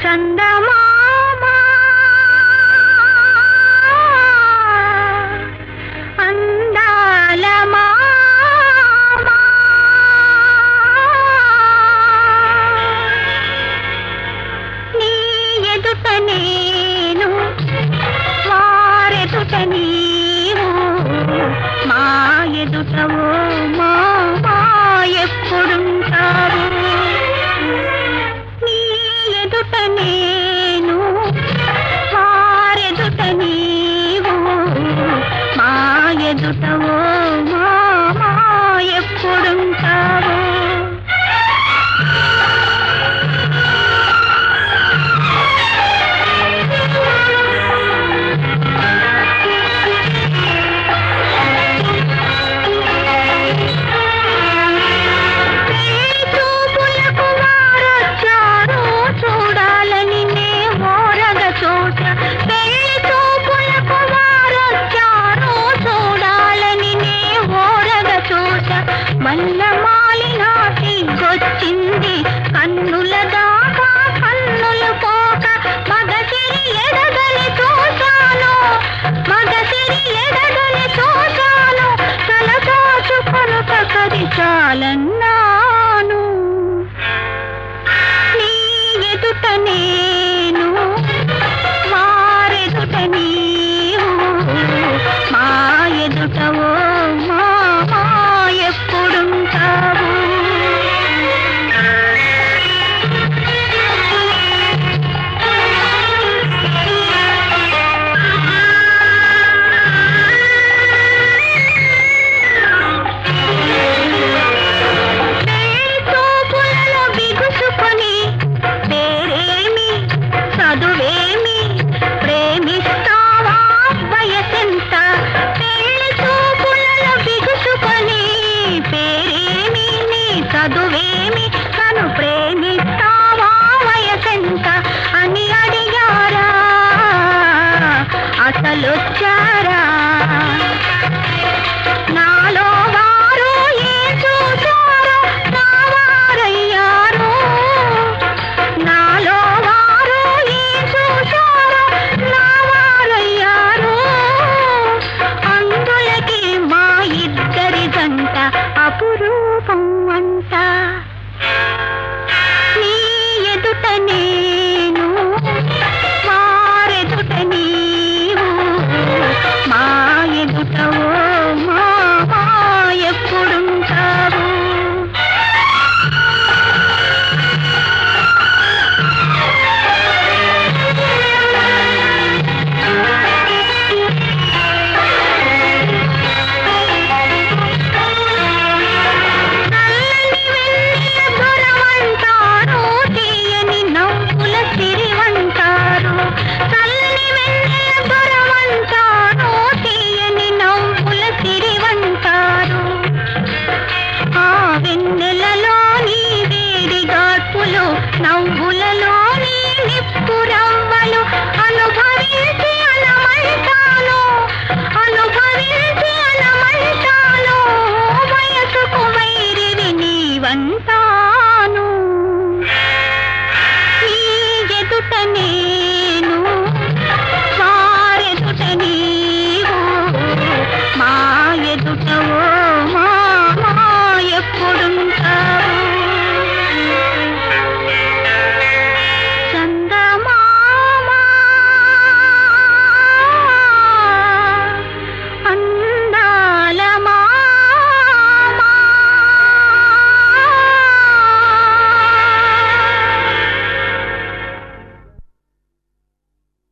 చందమామ అందాల మామ నీ ఎదుట నేను వారెదుట నీవు మా ఎదుట ఓ మామా ఎప్పుడుంటారు నీ ఎదుట నేను వారెదుట నీవు మా ఎదుట ఓ మామా ఎప్పుడుంటారు మల్లమాలి నాటికొచ్చింది కన్నుల దాకా కన్నులు పోక మగసిరి ఎడగలి చూశాను మగసిరి ఎడగలి చూశాను తల దాచుకొను కది చాలన్నాను నీ ఎదుట నేను వారెదుట నీవు మా ఎదుట ఓ మామా ఎప్పుడుంటావు తోపులలో బిగుసుకొని పేరేమి చదువేమి ప్రేమిస్తావా వయసెంత పెళ్లి తోపులలో బిగుసుకొని పేరేమి నీ చదువేమి తను ప్రేమిస్తావా వయసెంత అని అడిగారా అసలొచ్చారా నాలో వారు ఏం చూశారో నా వారయ్యారు నాలో వారు ఏం చూశారో నా వారయ్యారు అందులకి మా ఇద్దరి జంట అపురూపం అంట నీ ఎదుట నేను వారెదుట నీవు మా ఎదుట ఓ మామా ఎప్పుడుంటావు నవ్వులలోని నిప్పురవ్వలు అనుభవించి అనమంటాను అనుభవించి